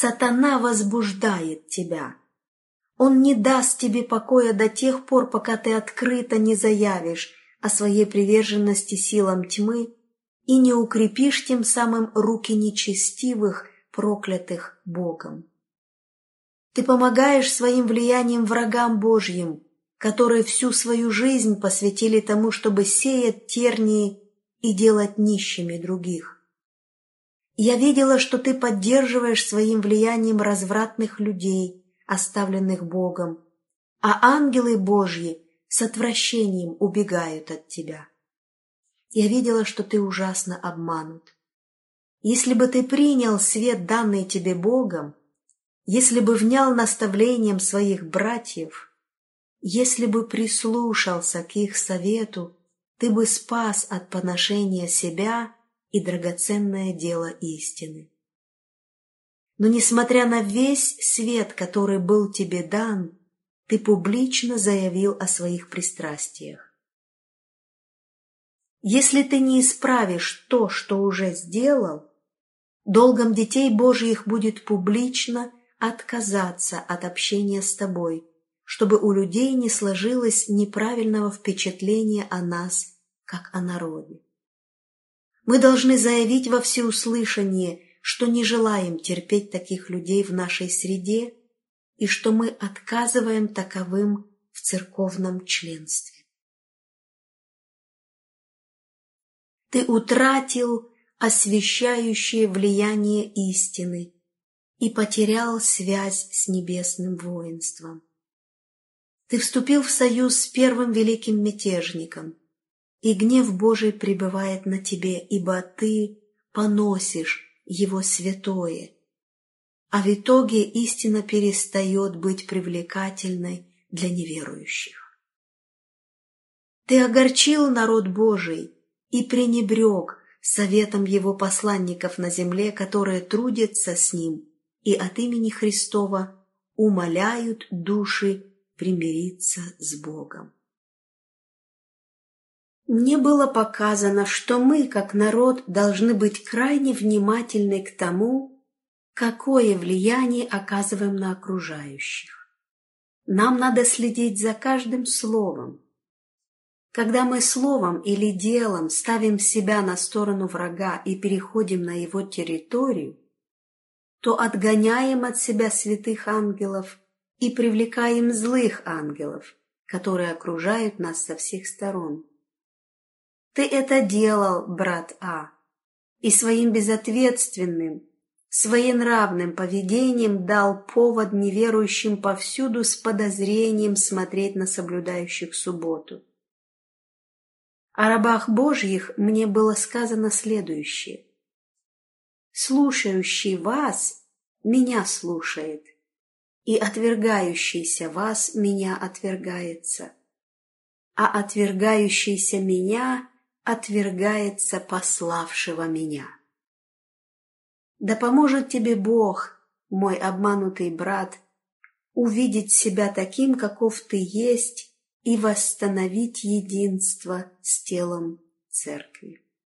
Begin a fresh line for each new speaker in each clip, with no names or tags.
Сатана возбуждает тебя. Он не даст тебе покоя до тех пор, пока ты открыто не заявишь о своей приверженности силам тьмы и не укрепишь тем самым руки нечестивых, проклятых Богом. Ты помогаешь своим влиянием врагам Божьим, которые всю свою жизнь посвятили тому, чтобы сеять тернии и делать нищими других. Я видела, что ты поддерживаешь своим влиянием развратных людей, оставленных Богом, а ангелы Божьи с отвращением убегают от тебя. Я видела, что ты ужасно обманут. Если бы ты принял свет, данный тебе Богом, если бы внял наставлениям своих братьев, если бы прислушался к их совету, ты бы спас от поношения себя и драгоценное дело истины. Но, несмотря на весь свет, который был тебе дан, ты публично заявил о своих пристрастиях. Если ты не исправишь то, что уже сделал, долгом детей Божьих будет публично отказаться от общения с тобой, чтобы у людей не сложилось неправильного впечатления о нас, как о народе. Мы должны заявить во всеуслышание, что не желаем терпеть таких людей в нашей среде и что мы отказываем таковым в церковном членстве. Ты утратил освещающее влияние истины и потерял связь с небесным воинством. Ты вступил в союз с первым великим мятежником, и гнев Божий пребывает на тебе, ибо ты поносишь его святое, а в итоге истина перестает быть привлекательной для неверующих. Ты огорчил народ Божий и пренебрег советом его посланников на земле, которые трудятся с ним и от имени Христова умоляют души примириться с Богом. Мне было показано, что мы, как народ, должны быть крайне внимательны к тому, какое влияние оказываем на окружающих. Нам надо следить за каждым словом. Когда мы словом или делом ставим себя на сторону врага и переходим на его территорию, то отгоняем от себя святых ангелов и привлекаем злых ангелов, которые окружают нас со всех сторон. Ты это делал, брат А, и своим безответственным, своенравным поведением дал повод неверующим повсюду с подозрением смотреть на соблюдающих субботу. О рабах Божьих мне было сказано следующее: «Слушающий вас меня слушает, и отвергающийся вас меня отвергается, а отвергающийся меня отвергается пославшего меня». Да поможет тебе Бог, мой обманутый брат, увидеть себя таким, каков ты есть, и восстановить единство с телом Церкви.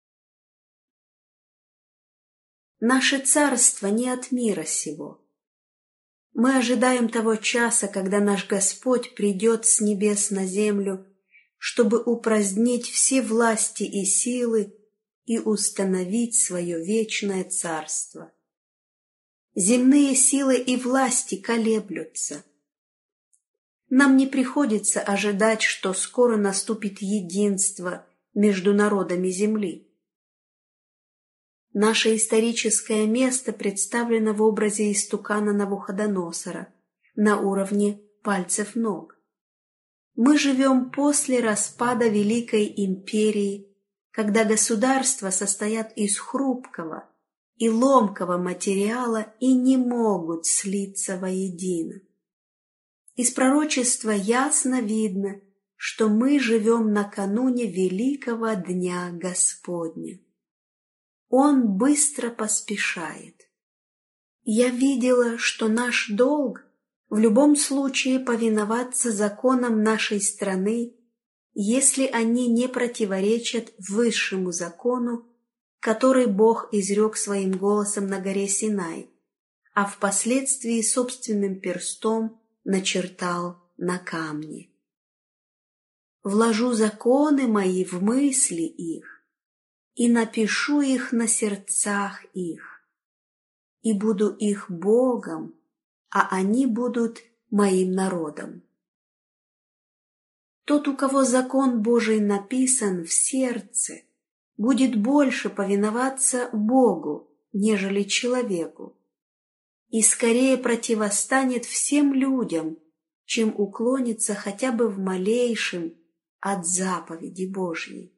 Наше царство не от мира сего. Мы ожидаем того часа, когда наш Господь придет с небес на землю, чтобы упразднить все власти и силы и установить свое вечное царство. Земные силы и власти колеблются. Нам не приходится ожидать, что скоро наступит единство между народами земли. Наше историческое место представлено в образе истукана Навуходоносора на уровне пальцев ног. Мы живем после распада Великой империи, когда государства состоят из хрупкого и ломкого материала и не могут слиться воедино. Из пророчества ясно видно, что мы живем накануне великого дня Господня. Он быстро поспешает. Я видела, что наш долг в любом случае повиноваться законам нашей страны, если они не противоречат высшему закону, который Бог изрек своим голосом на горе Синай, а впоследствии собственным перстом начертал на камне. «Вложу законы мои в мысли их, и напишу их на сердцах их, и буду их Богом, а они будут моим народом». Тот, у кого закон Божий написан в сердце, будет больше повиноваться Богу, нежели человеку, и скорее противостанет всем людям, чем уклонится хотя бы в малейшем от заповеди Божьей.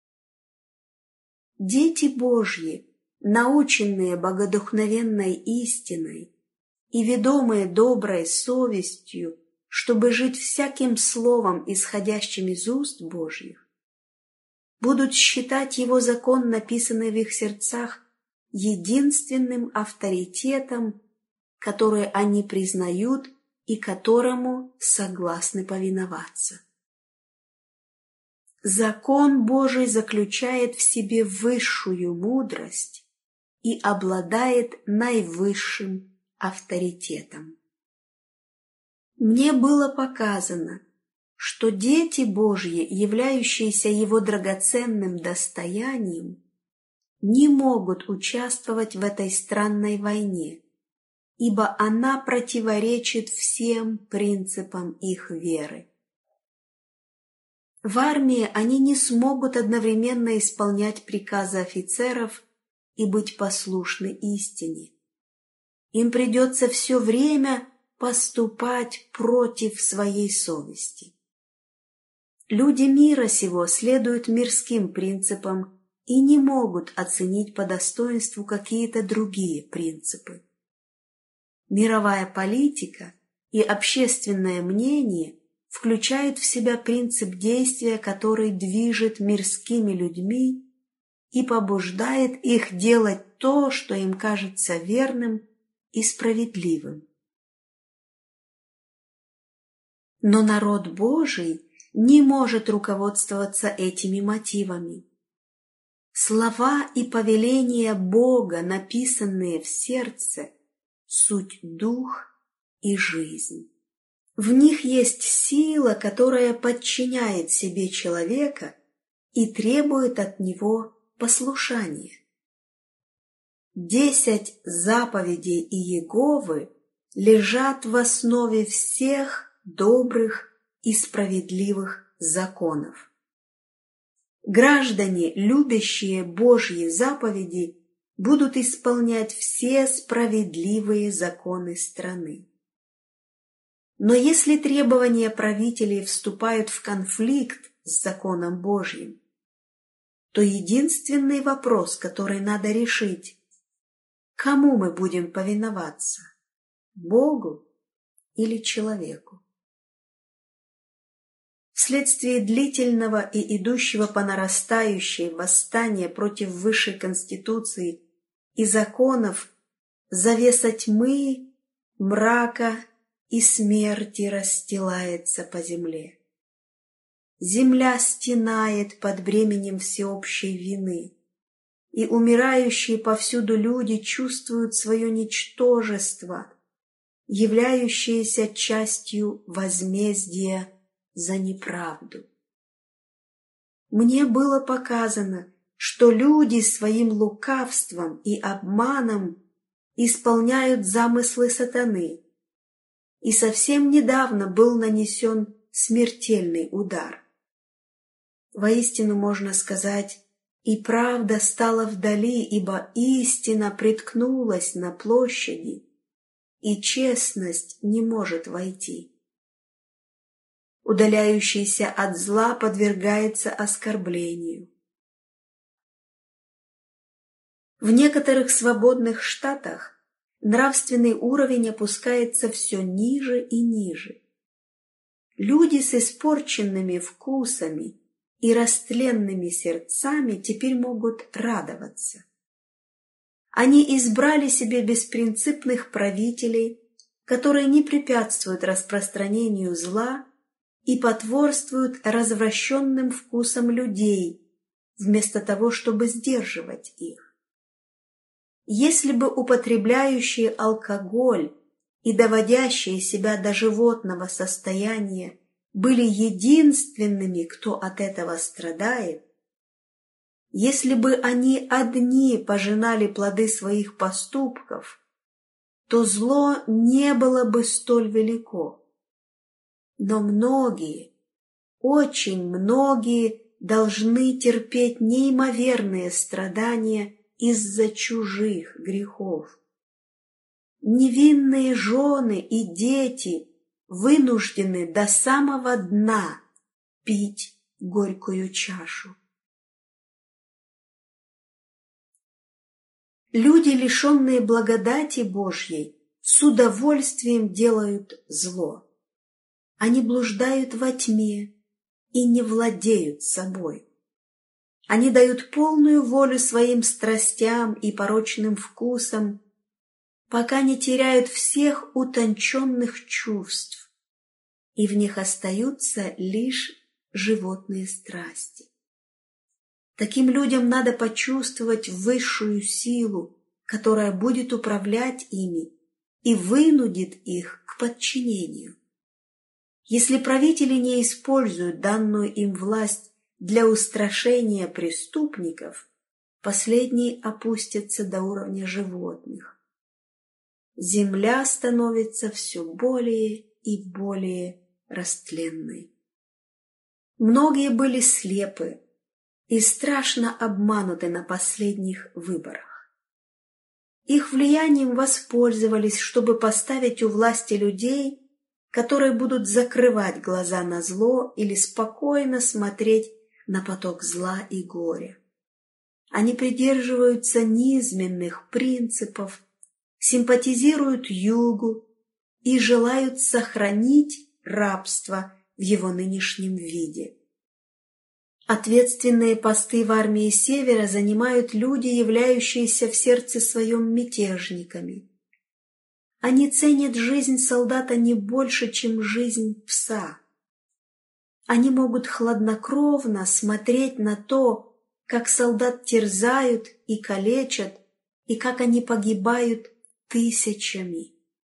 Дети Божьи, наученные богодухновенной истиной и ведомые доброй совестью, чтобы жить всяким словом, исходящим из уст Божьих, будут считать Его закон, написанный в их сердцах, единственным авторитетом, который они признают и которому согласны повиноваться. Закон Божий заключает в себе высшую мудрость и обладает наивысшим авторитетом. Мне было показано, что дети Божьи, являющиеся Его драгоценным достоянием, не могут участвовать в этой странной войне, ибо она противоречит всем принципам их веры. В армии они не смогут одновременно исполнять приказы офицеров и быть послушны истине. Им придется все время поступать против своей совести. Люди мира сего следуют мирским принципам и не могут оценить по достоинству какие-то другие принципы. Мировая политика и общественное мнение включают в себя принцип действия, который движет мирскими людьми и побуждает их делать то, что им кажется верным и справедливым. Но народ Божий не может руководствоваться этими мотивами. Слова и повеления Бога, написанные в сердце, суть дух и жизнь. В них есть сила, которая подчиняет себе человека и требует от него послушания. 10 заповедей Иеговы лежат в основе всех добрых и справедливых законов. Граждане, любящие Божьи заповеди, будут исполнять все справедливые законы страны. Но если требования правителей вступают в конфликт с законом Божьим, то единственный вопрос, который надо решить: кому мы будем повиноваться – Богу или человеку? Вследствие длительного и идущего по нарастающей восстания против высшей конституции и законов завеса тьмы, мрака и смерти расстилается по земле. Земля стенает под бременем всеобщей вины, и умирающие повсюду люди чувствуют свое ничтожество, являющееся частью возмездия за неправду. Мне было показано, что люди своим лукавством и обманом исполняют замыслы сатаны, и совсем недавно был нанесен смертельный удар. Воистину можно сказать, и правда стала вдали, ибо истина приткнулась на площади, и честность не может войти. Удаляющийся от зла подвергается оскорблению. В некоторых свободных штатах нравственный уровень опускается все ниже и ниже. Люди с испорченными вкусами и растленными сердцами теперь могут радоваться. Они избрали себе беспринципных правителей, которые не препятствуют распространению зла и потворствуют развращенным вкусам людей, вместо того, чтобы сдерживать их. Если бы употребляющие алкоголь и доводящие себя до животного состояния были единственными, кто от этого страдает, если бы они одни пожинали плоды своих поступков, то зло не было бы столь велико. Но многие, очень многие должны терпеть неимоверные страдания из-за чужих грехов. Невинные жены и дети вынуждены до самого дна пить горькую чашу. Люди, лишенные благодати Божьей, с удовольствием делают зло. Они блуждают во тьме и не владеют собой. Они дают полную волю своим страстям и порочным вкусам, пока не теряют всех утонченных чувств, и в них остаются лишь животные страсти. Таким людям надо почувствовать высшую силу, которая будет управлять ими и вынудит их к подчинению. Если правители не используют данную им власть для устрашения преступников, последние опустятся до уровня животных. Земля становится все более и более растленной. Многие были слепы и страшно обмануты на последних выборах. Их влиянием воспользовались, чтобы поставить у власти людей, которые будут закрывать глаза на зло или спокойно смотреть на поток зла и горя. Они придерживаются низменных принципов, симпатизируют югу и желают сохранить рабство в его нынешнем виде. Ответственные посты в армии Севера занимают люди, являющиеся в сердце своем мятежниками. Они ценят жизнь солдата не больше, чем жизнь пса. Они могут хладнокровно смотреть на то, как солдат терзают и калечат, и как они погибают тысячами.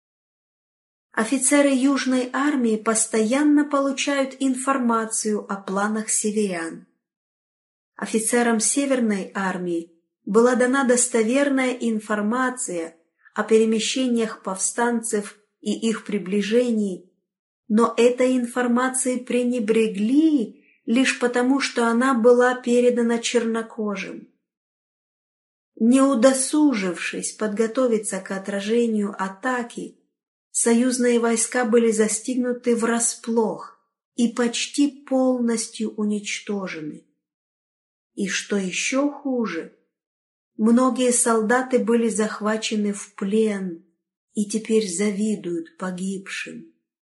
Офицеры Южной армии постоянно получают информацию о планах северян. Офицерам Северной армии была дана достоверная информация о перемещениях повстанцев и их приближении, но этой информацией пренебрегли лишь потому, что она была передана чернокожим. Не удосужившись подготовиться к отражению атаки, союзные войска были застигнуты врасплох и почти полностью уничтожены. И что еще хуже, многие солдаты были захвачены в плен и теперь завидуют погибшим.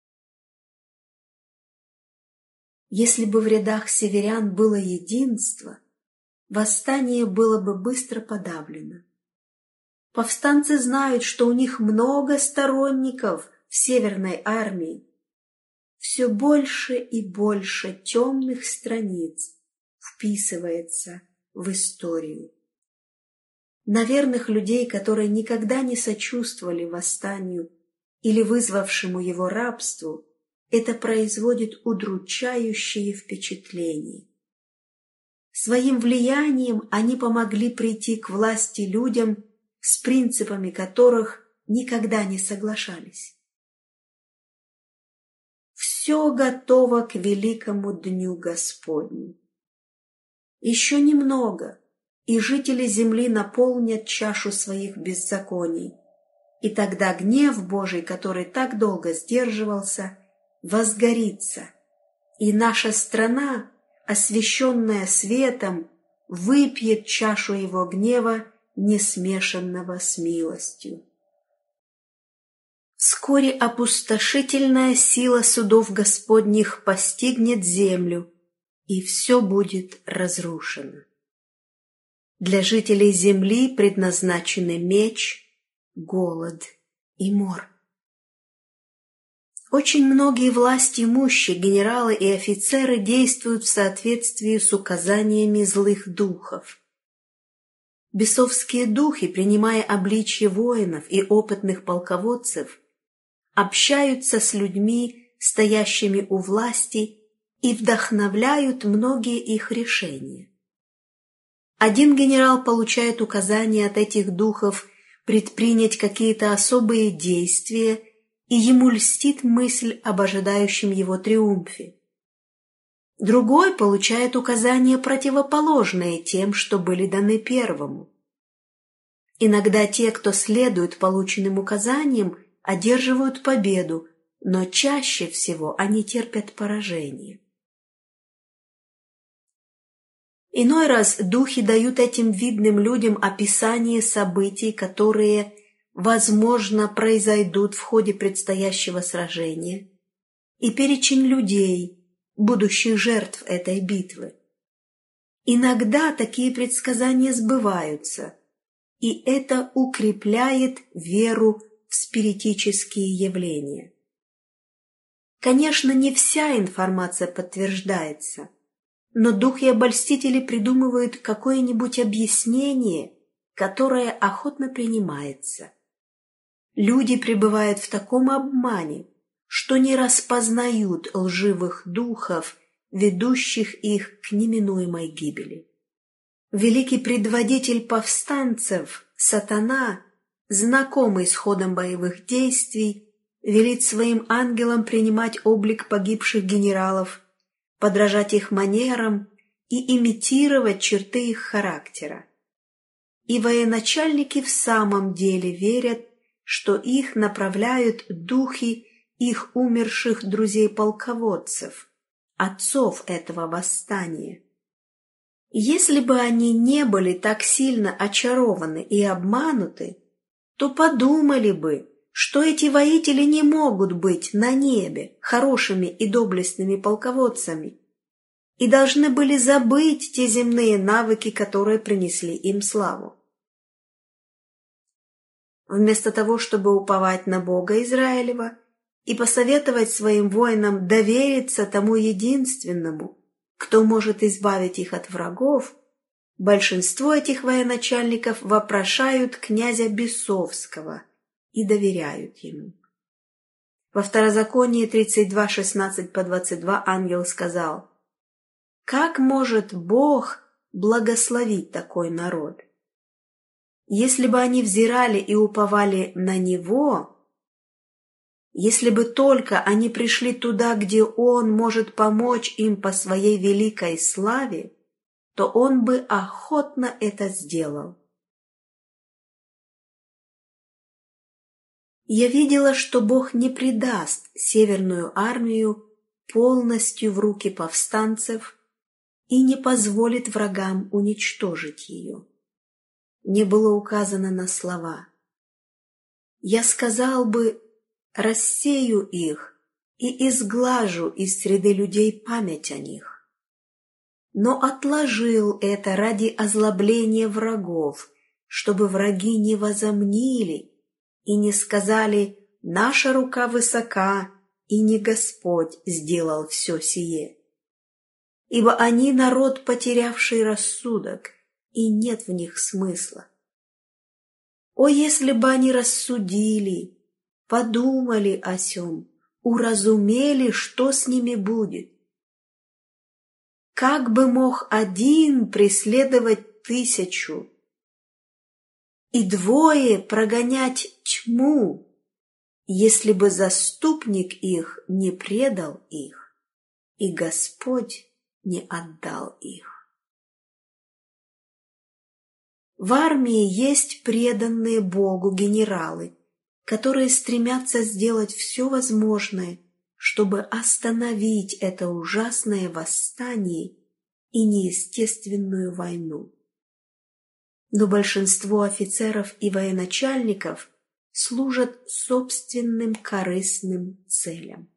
Если бы в рядах северян было единство, восстание было бы быстро подавлено. Повстанцы знают, что у них много сторонников в Северной армии. Все больше и больше темных страниц вписывается в историю. На верных людей, которые никогда не сочувствовали восстанию или вызвавшему его рабству, это производит удручающее впечатление. Своим влиянием они помогли прийти к власти людям, с принципами которых никогда не соглашались. Все готово к великому дню Господню. Еще немного, и жители земли наполнят чашу своих беззаконий, и тогда гнев Божий, который так долго сдерживался, возгорится, и наша страна, освященная светом, выпьет чашу его гнева, не смешанного с милостью. Вскоре опустошительная сила судов Господних постигнет землю, и все будет разрушено. Для жителей земли предназначены меч, голод и мор. Очень многие власть имущие генералы и офицеры действуют в соответствии с указаниями злых духов. Бесовские духи, принимая обличье воинов и опытных полководцев, общаются с людьми, стоящими у власти, и вдохновляют многие их решения. Один генерал получает указания от этих духов предпринять какие-то особые действия, и ему льстит мысль об ожидающем его триумфе. Другой получает указания, противоположные тем, что были даны первому. Иногда те, кто следует полученным указаниям, одерживают победу, но чаще всего они терпят поражение. Иной раз духи дают этим видным людям описание событий, которые, возможно, произойдут в ходе предстоящего сражения, и перечень людей, будущих жертв этой битвы. Иногда такие предсказания сбываются, и это укрепляет веру в спиритические явления. Конечно, не вся информация подтверждается, но духи-обольстители придумывают какое-нибудь объяснение, которое охотно принимается. Люди пребывают в таком обмане, что не распознают лживых духов, ведущих их к неминуемой гибели. Великий предводитель повстанцев, Сатана, знакомый с ходом боевых действий, велит своим ангелам принимать облик погибших генералов, подражать их манерам и имитировать черты их характера. И военачальники в самом деле верят, что их направляют духи их умерших друзей-полководцев, отцов этого восстания. Если бы они не были так сильно очарованы и обмануты, то подумали бы, что эти воители не могут быть на небе хорошими и доблестными полководцами и должны были забыть те земные навыки, которые принесли им славу. Вместо того, чтобы уповать на Бога Израилева и посоветовать своим воинам довериться тому единственному, кто может избавить их от врагов, большинство этих военачальников вопрошают князя Бесовского и доверяют ему. Во Второзаконии 32:16-22 ангел сказал: «Как может Бог благословить такой народ? Если бы они взирали и уповали на Него, если бы только они пришли туда, где Он может помочь им по Своей великой славе, то Он бы охотно это сделал». Я видела, что Бог не предаст Северную армию полностью в руки повстанцев и не позволит врагам уничтожить ее. Мне было указано на слова: «Я сказал бы, рассею их и изглажу из среды людей память о них». Но отложил это ради озлобления врагов, чтобы враги не возомнили и не сказали: «Наша рука высока, и не Господь сделал все сие». Ибо они народ, потерявший рассудок, и нет в них смысла. О, если бы они рассудили, подумали о сем, уразумели, что с ними будет. Как бы мог один преследовать 1000 и 2 прогонять тьму, если бы заступник их не предал их, и Господь не отдал их? В армии есть преданные Богу генералы, которые стремятся сделать все возможное, чтобы остановить это ужасное восстание и неестественную войну. Но большинство офицеров и военачальников служат собственным корыстным целям.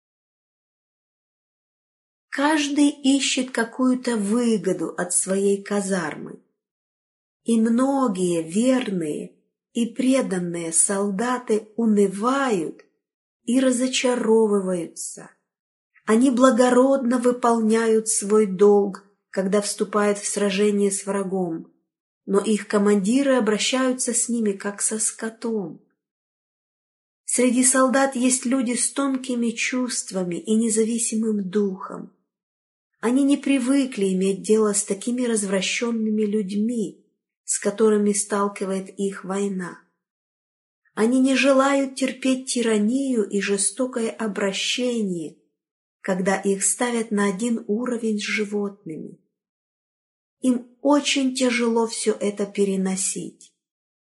Каждый ищет какую-то выгоду от своей казармы, и многие верные и преданные солдаты унывают и разочаровываются. Они благородно выполняют свой долг, когда вступают в сражение с врагом, но их командиры обращаются с ними, как со скотом. Среди солдат есть люди с тонкими чувствами и независимым духом. Они не привыкли иметь дело с такими развращенными людьми, с которыми сталкивает их война. Они не желают терпеть тиранию и жестокое обращение, когда их ставят на один уровень с животными. Им очень тяжело все это переносить.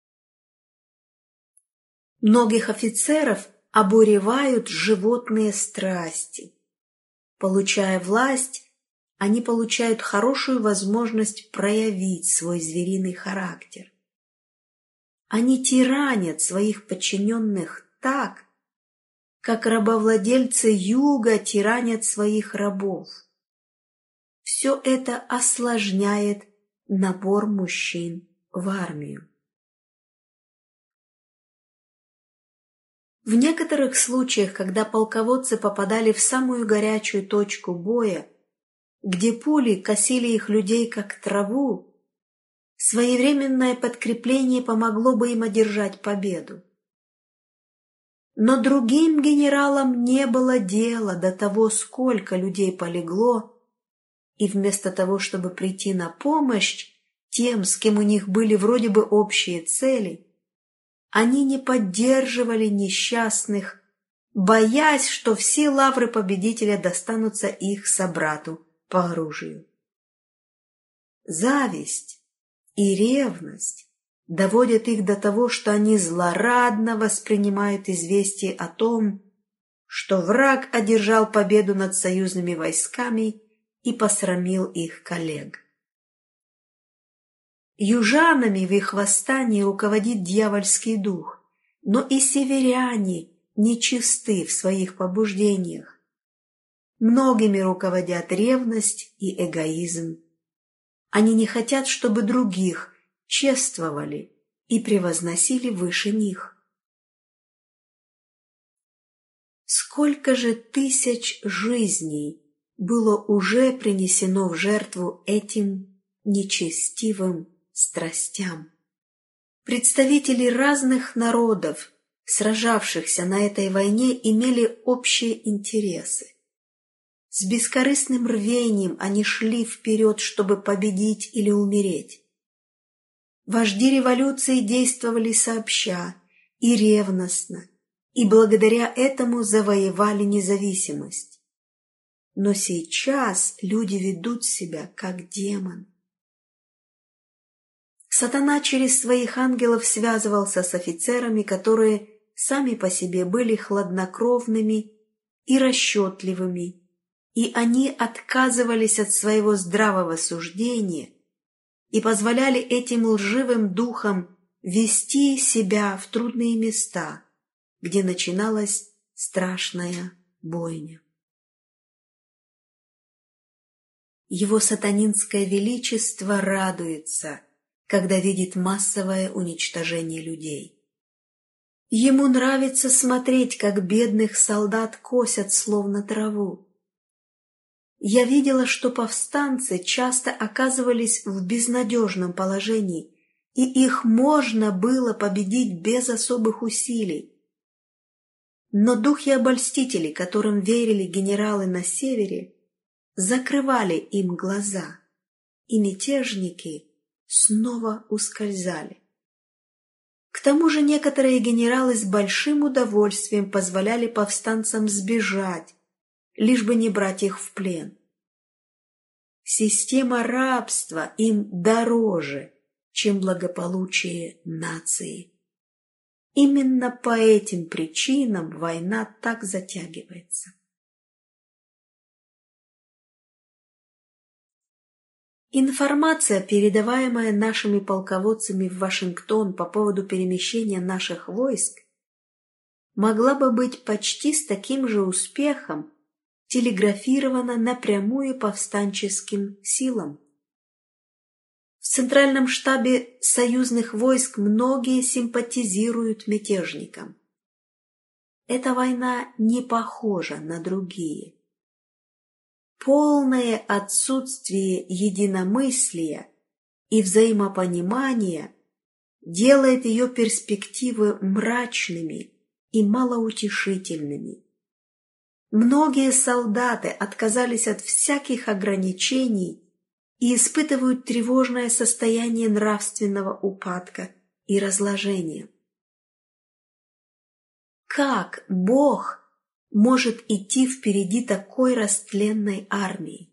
Многих офицеров обуревают животные страсти. Получая власть, они получают хорошую возможность проявить свой звериный характер. Они тиранят своих подчиненных так, как рабовладельцы юга тиранят своих рабов. Все это осложняет набор мужчин в армию. В некоторых случаях, когда полководцы попадали в самую горячую точку боя, где пули косили их людей как траву, своевременное подкрепление помогло бы им одержать победу. Но другим генералам не было дела до того, сколько людей полегло, и вместо того, чтобы прийти на помощь тем, с кем у них были вроде бы общие цели, они не поддерживали несчастных, боясь, что все лавры победителя достанутся их собрату по оружию. Зависть и ревность доводят их до того, что они злорадно воспринимают известие о том, что враг одержал победу над союзными войсками и посрамил их коллег. Южанами в их восстании руководит дьявольский дух, но и северяне нечисты в своих побуждениях. Многими руководят ревность и эгоизм. Они не хотят, чтобы других чествовали и превозносили выше них. Сколько же тысяч жизней было уже принесено в жертву этим нечестивым страстям. Представители разных народов, сражавшихся на этой войне, имели общие интересы. С бескорыстным рвением они шли вперед, чтобы победить или умереть. Вожди революции действовали сообща и ревностно, и благодаря этому завоевали независимость. Но сейчас люди ведут себя как демон. Сатана через своих ангелов связывался с офицерами, которые сами по себе были хладнокровными и расчетливыми, и они отказывались от своего здравого суждения и позволяли этим лживым духам вести себя в трудные места, где начиналась страшная бойня. Его сатанинское величество радуется, когда видит массовое уничтожение людей. Ему нравится смотреть, как бедных солдат косят словно траву. Я видела, что повстанцы часто оказывались в безнадежном положении, и их можно было победить без особых усилий. Но духи-обольстители, которым верили генералы на севере, закрывали им глаза, и мятежники снова ускользали. К тому же некоторые генералы с большим удовольствием позволяли повстанцам сбежать, лишь бы не брать их в плен. Система рабства им дороже, чем благополучие нации. Именно по этим причинам война так затягивается. Информация, передаваемая нашими полководцами в Вашингтон по поводу перемещения наших войск, могла бы быть почти с таким же успехом телеграфирована напрямую повстанческим силам. В Центральном штабе союзных войск многие симпатизируют мятежникам. Эта война не похожа на другие. Полное отсутствие единомыслия и взаимопонимания делает ее перспективы мрачными и малоутешительными. Многие солдаты отказались от всяких ограничений и испытывают тревожное состояние нравственного упадка и разложения. Как Бог может идти впереди такой растленной армии?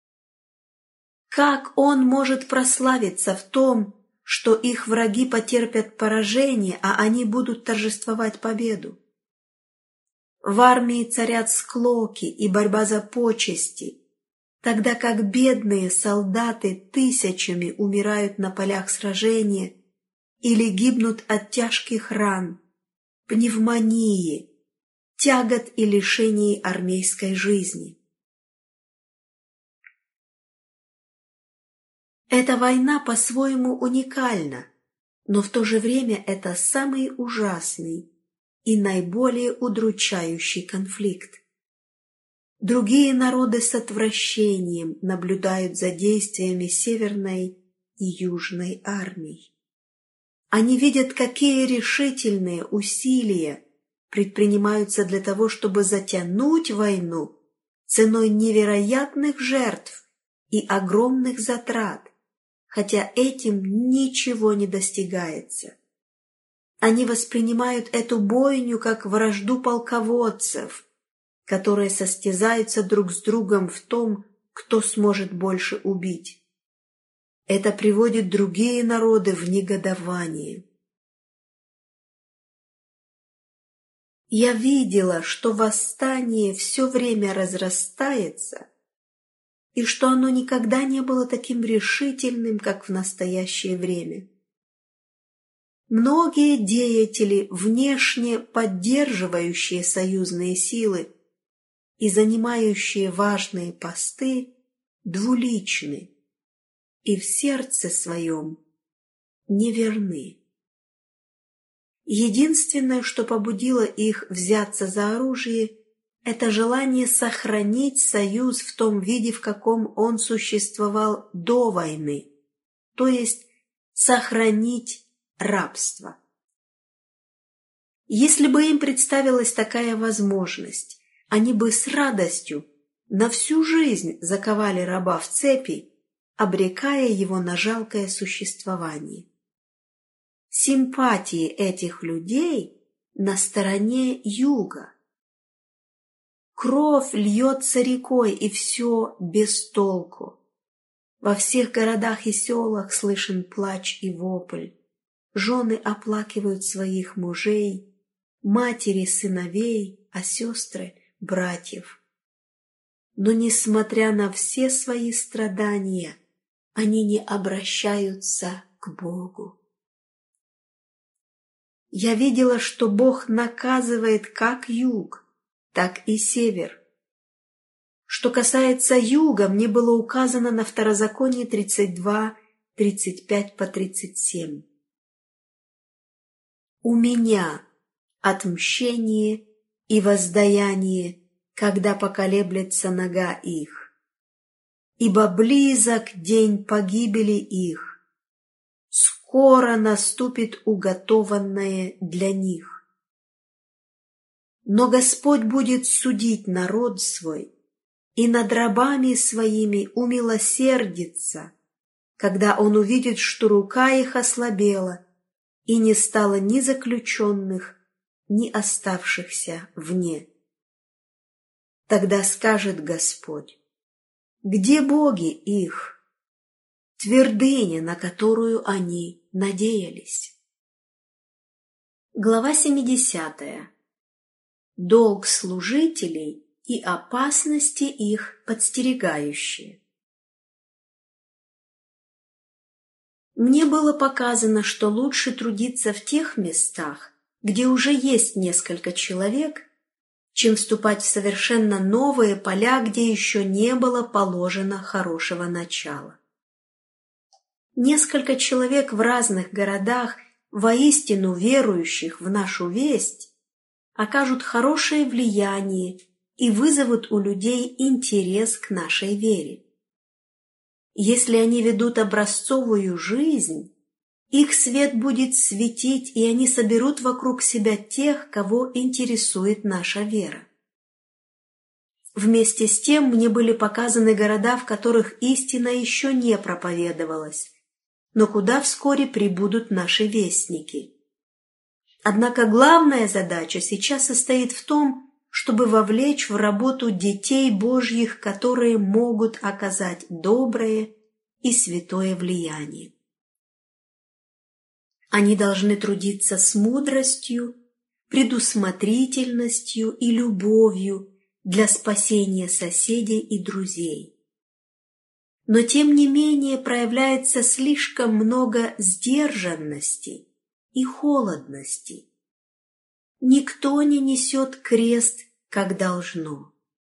Как Он может прославиться в том, что их враги потерпят поражение, а они будут торжествовать победу? В армии царят склоки и борьба за почести, тогда как бедные солдаты тысячами умирают на полях сражения или гибнут от тяжких ран, пневмонии, тягот и лишений армейской жизни. Эта война по-своему уникальна, но в то же время это самый ужасный и наиболее удручающий конфликт. Другие народы с отвращением наблюдают за действиями Северной и Южной армий. Они видят, какие решительные усилия предпринимаются для того, чтобы затянуть войну ценой невероятных жертв и огромных затрат, хотя этим ничего не достигается. Они воспринимают эту бойню как вражду полководцев, которые состязаются друг с другом в том, кто сможет больше убить. Это приводит другие народы в негодование. Я видела, что восстание все время разрастается, и что оно никогда не было таким решительным, как в настоящее время. Многие деятели, внешне поддерживающие союзные силы и занимающие важные посты, двуличны и в сердце своем неверны. Единственное, что побудило их взяться за оружие, это желание сохранить союз в том виде, в каком он существовал до войны, то есть сохранить рабство. Если бы им представилась такая возможность, они бы с радостью на всю жизнь заковали раба в цепи, обрекая его на жалкое существование. Симпатии этих людей на стороне юга. Кровь льется рекой, и все без толку. Во всех городах и селах слышен плач и вопль. Жены оплакивают своих мужей, матери сыновей, а сестры — братьев. Но, несмотря на все свои страдания, они не обращаются к Богу. Я видела, что Бог наказывает как юг, так и север. Что касается юга, мне было указано на Второзаконие 32, 35 по 37. У меня отмщение и воздаяние, когда поколеблется нога их, ибо близок день погибели их, скоро наступит уготованное для них. Но Господь будет судить народ свой, и над рабами своими умилосердится, когда Он увидит, что рука их ослабела, и не стало ни заключенных, ни оставшихся вне. Тогда скажет Господь: где боги их, твердыня, на которую они надеялись? Глава 70. Долг служителей и опасности их подстерегающие. Мне было показано, что лучше трудиться в тех местах, где уже есть несколько человек, чем вступать в совершенно новые поля, где еще не было положено хорошего начала. Несколько человек в разных городах, воистину верующих в нашу весть, окажут хорошее влияние и вызовут у людей интерес к нашей вере. Если они ведут образцовую жизнь, их свет будет светить, и они соберут вокруг себя тех, кого интересует наша вера. Вместе с тем мне были показаны города, в которых истина еще не проповедовалась, но куда вскоре прибудут наши вестники. Однако главная задача сейчас состоит в том, чтобы вовлечь в работу детей Божьих, которые могут оказать доброе и святое влияние. Они должны трудиться с мудростью, предусмотрительностью и любовью для спасения соседей и друзей. Но тем не менее проявляется слишком много сдержанности и холодности. Никто не несет крест, как должно.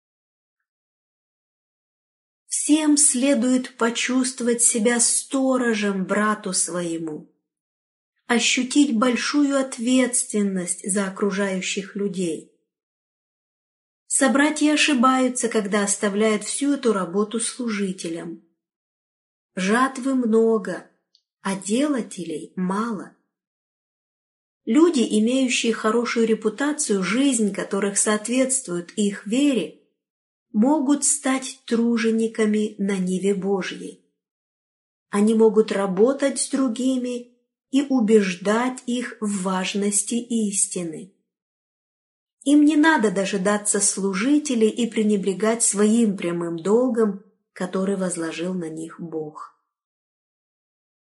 Всем следует почувствовать себя сторожем брату своему, ощутить большую ответственность за окружающих людей. Собратья ошибаются, когда оставляют всю эту работу служителям. Жатвы много, а делателей мало. Люди, имеющие хорошую репутацию, жизнь которых соответствует их вере, могут стать тружениками на ниве Божьей. Они могут работать с другими и убеждать их в важности истины. Им не надо дожидаться служителей и пренебрегать своим прямым долгом, который возложил на них Бог.